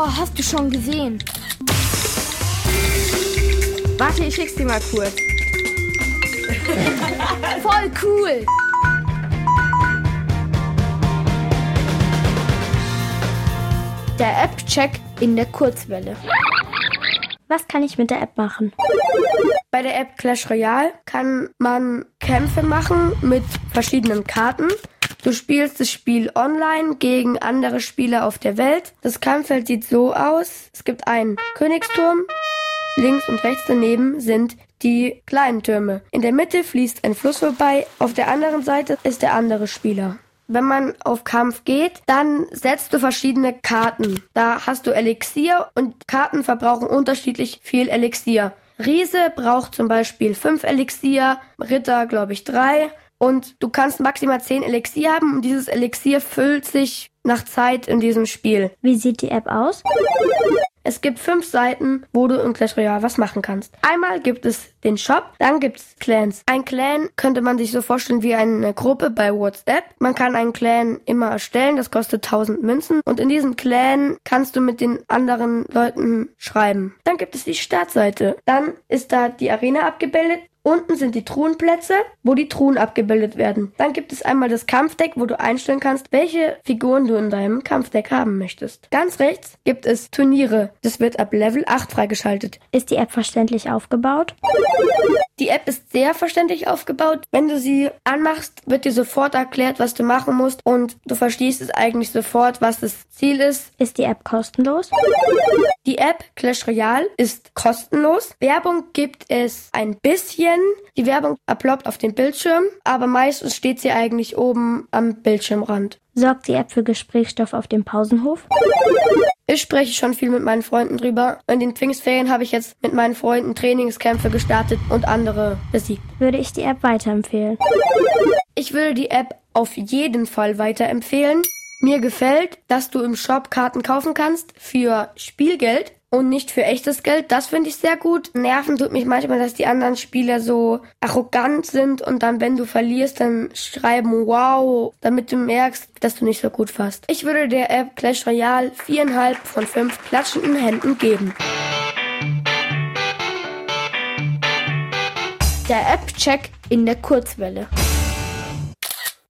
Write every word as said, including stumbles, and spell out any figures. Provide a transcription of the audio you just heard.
Oh, hast du schon gesehen? Warte, ich schick's dir mal kurz. Voll cool! Der App-Check in der Kurzwelle. Was kann ich mit der App machen? Bei der App Clash Royale kann man Kämpfe machen mit verschiedenen Karten. Du spielst das Spiel online gegen andere Spieler auf der Welt. Das Kampffeld sieht so aus. Es gibt einen Königsturm. Links und rechts daneben sind die kleinen Türme. In der Mitte fließt ein Fluss vorbei. Auf der anderen Seite ist der andere Spieler. Wenn man auf Kampf geht, dann setzt du verschiedene Karten. Da hast du Elixier und Karten verbrauchen unterschiedlich viel Elixier. Riese braucht zum Beispiel fünf Elixier, Ritter glaube ich drei. Und du kannst maximal zehn Elixier haben und dieses Elixier füllt sich nach Zeit in diesem Spiel. Wie sieht die App aus? Es gibt fünf Seiten, wo du in Clash Royale was machen kannst. Einmal gibt es den Shop, dann gibt es Clans. Ein Clan könnte man sich so vorstellen wie eine Gruppe bei WhatsApp. Man kann einen Clan immer erstellen, das kostet tausend Münzen. Und in diesem Clan kannst du mit den anderen Leuten schreiben. Dann gibt es die Startseite. Dann ist da die Arena abgebildet. Unten sind die Truhenplätze, wo die Truhen abgebildet werden. Dann gibt es einmal das Kampfdeck, wo du einstellen kannst, welche Figuren du in deinem Kampfdeck haben möchtest. Ganz rechts gibt es Turniere. Das wird ab Level acht freigeschaltet. Ist die App verständlich aufgebaut? Die App ist sehr verständlich aufgebaut. Wenn du sie anmachst, wird dir sofort erklärt, was du machen musst und du verstehst es eigentlich sofort, was das Ziel ist. Ist die App kostenlos? Die App Clash Royale ist kostenlos. Werbung gibt es ein bisschen. Die Werbung erploppt auf dem Bildschirm, aber meistens steht sie eigentlich oben am Bildschirmrand. Sorgt die App für Gesprächsstoff auf dem Pausenhof? Ich spreche schon viel mit meinen Freunden drüber. In den Pfingstferien habe ich jetzt mit meinen Freunden Trainingskämpfe gestartet und andere besiegt. Würde ich die App weiterempfehlen? Ich würde die App auf jeden Fall weiterempfehlen. Mir gefällt, dass du im Shop Karten kaufen kannst für Spielgeld und nicht für echtes Geld. Das finde ich sehr gut. Nerven tut mich manchmal, dass die anderen Spieler so arrogant sind und dann, wenn du verlierst, dann schreiben wow, damit du merkst, dass du nicht so gut warst. Ich würde der App Clash Royale viereinhalb von fünf klatschenden Händen geben. Der App-Check in der Kurzwelle.